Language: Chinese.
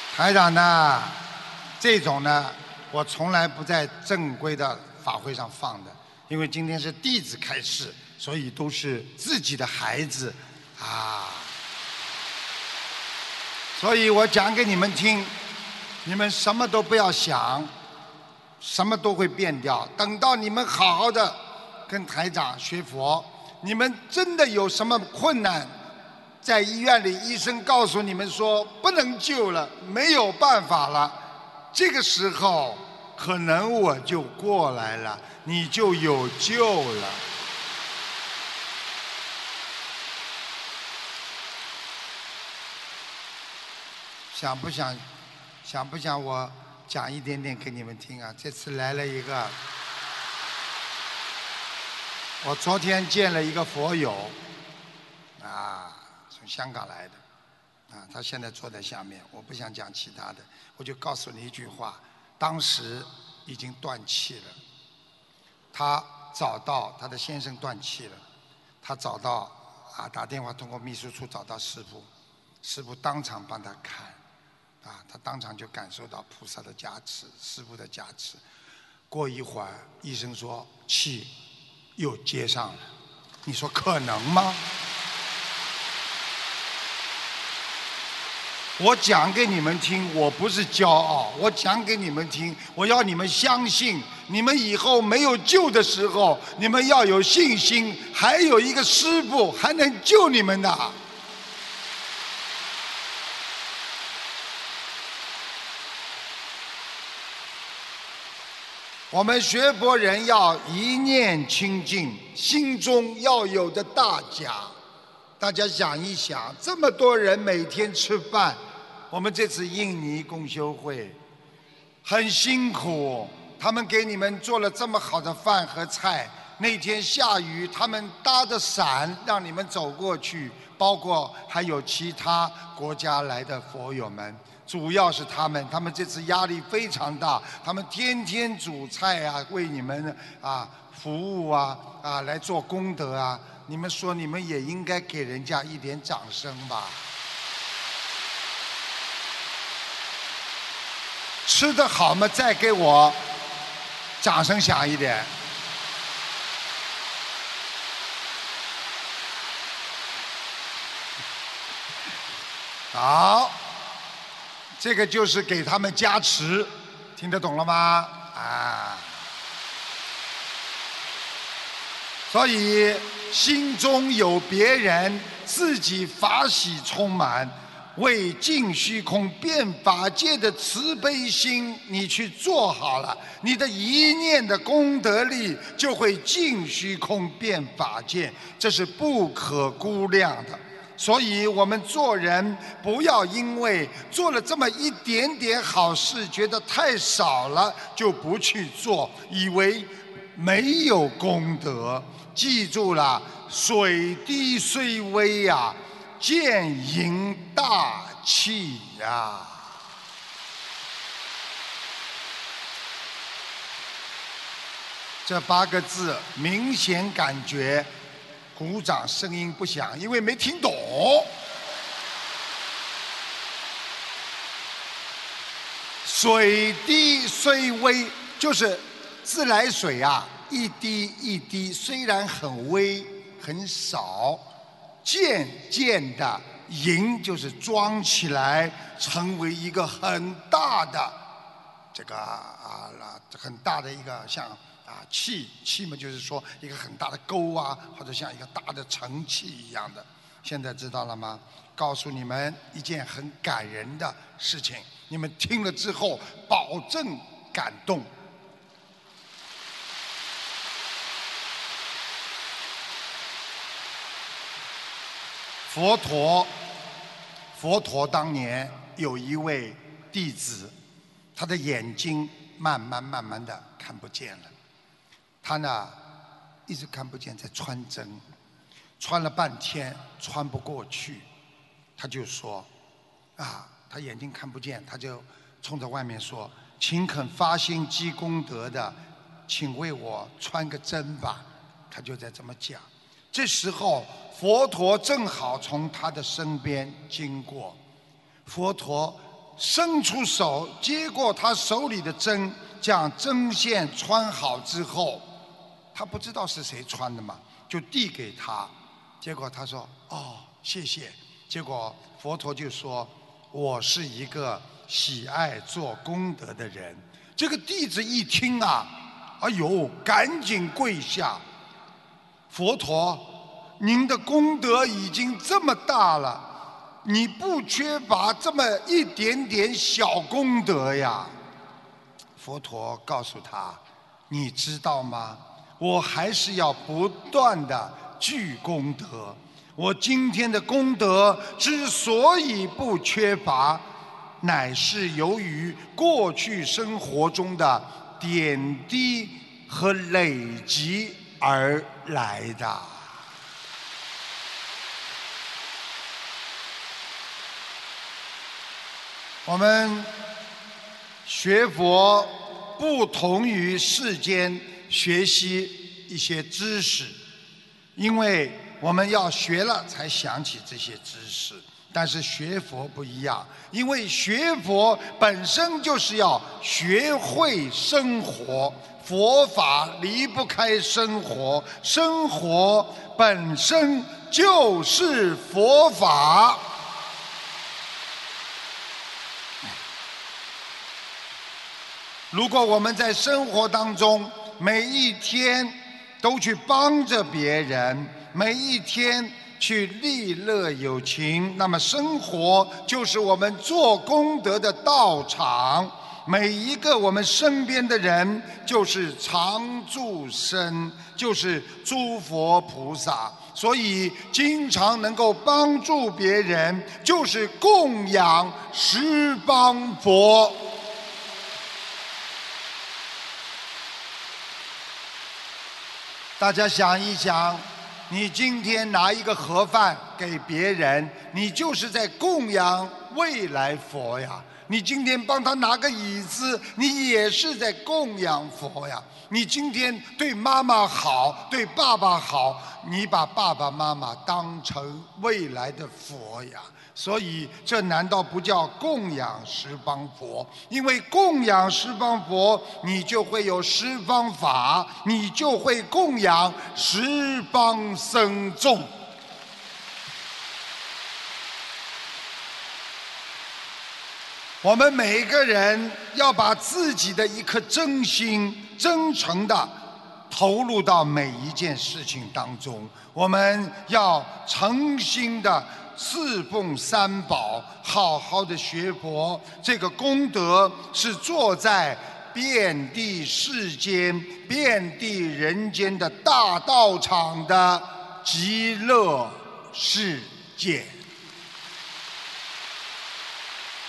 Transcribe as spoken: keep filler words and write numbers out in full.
台长呢，这种呢，我从来不在正规的法会上放的，因为今天是弟子开示，所以都是自己的孩子啊。所以我讲给你们听，你们什么都不要想，什么都会变掉。等到你们好好的跟台长学佛，你们真的有什么困难，在医院里医生告诉你们说不能救了，没有办法了，这个时候可能我就过来了，你就有救了。想不想，想不想我讲一点点给你们听啊？这次来了一个，我昨天见了一个佛友，啊，从香港来的，啊，他现在坐在下面，我不想讲其他的，我就告诉你一句话，当时已经断气了，他找到他的先生断气了，他找到啊，打电话通过秘书处找到师父，师父当场帮他看。啊，他当场就感受到菩萨的加持，师父的加持。过一会儿，医生说气又接上了，你说可能吗？我讲给你们听，我不是骄傲，我讲给你们听，我要你们相信，你们以后没有救的时候，你们要有信心，还有一个师父还能救你们的。我们学佛人要一念清净，心中要有的大甲。大家想一想，这么多人每天吃饭，我们这次印尼共修会很辛苦，他们给你们做了这么好的饭和菜。那天下雨，他们搭着伞让你们走过去，包括还有其他国家来的佛友们。主要是他们，他们这次压力非常大，他们天天煮菜啊，为你们啊服务啊啊来做功德啊。你们说，你们也应该给人家一点掌声吧？吃得好嘛，再给我掌声响一点。好。这个就是给他们加持，听得懂了吗？啊！所以心中有别人，自己法喜充满，为尽虚空变法界的慈悲心，你去做好了，你的一念的功德力就会尽虚空变法界，这是不可估量的。所以我们做人不要因为做了这么一点点好事，觉得太少了就不去做，以为没有功德。记住了，水滴虽微呀，渐盈大器呀。这八个字明显感觉鼓掌声音不响，因为没听懂。水滴虽微，就是自来水啊，一滴一滴，虽然很微很少，渐渐的盈，就是装起来，成为一个很大的这个啊很大的一个像。啊，气气嘛，就是说一个很大的沟啊，或者像一个大的盛器一样的。现在知道了吗？告诉你们一件很感人的事情，你们听了之后保证感动。佛陀，佛陀当年有一位弟子，他的眼睛慢慢慢慢的看不见了。他呢，一直看不见，在穿针，穿了半天穿不过去，他就说，啊，他眼睛看不见，他就冲着外面说，请肯发心积功德的，请为我穿个针吧。他就在这么讲。这时候佛陀正好从他的身边经过，佛陀伸出手接过他手里的针，将针线穿好之后，他不知道是谁穿的嘛，就递给他。结果他说：“哦，谢谢。”结果佛陀就说：“我是一个喜爱做功德的人。”这个弟子一听啊，哎呦，赶紧跪下。佛陀，您的功德已经这么大了。你不缺乏这么一点点小功德呀？佛陀告诉他：“你知道吗？我还是要不断的聚功德。我今天的功德之所以不缺乏，乃是由于过去生活中的点滴和累积而来的。”我们学佛不同于世间学习一些知识，因为我们要学了才想起这些知识。但是学佛不一样，因为学佛本身就是要学会生活，佛法离不开生活，生活本身就是佛法。如果我们在生活当中每一天都去帮着别人，每一天去利乐有情，那么生活就是我们做功德的道场。每一个我们身边的人就是常住身，就是诸佛菩萨，所以经常能够帮助别人，就是供养十方佛。大家想一想，你今天拿一个盒饭给别人，你就是在供养未来佛呀。你今天帮他拿个椅子，你也是在供养佛呀。你今天对妈妈好，对爸爸好，你把爸爸妈妈当成未来的佛呀。所以这难道不叫供养十方佛？因为供养十方佛，你就会有十方法，你就会供养十方僧众。我们每个人要把自己的一颗真心真诚的投入到每一件事情当中，我们要诚心的侍奉三宝，好好的学佛。这个功德是坐在遍地世间、遍地人间的大道场的极乐世界。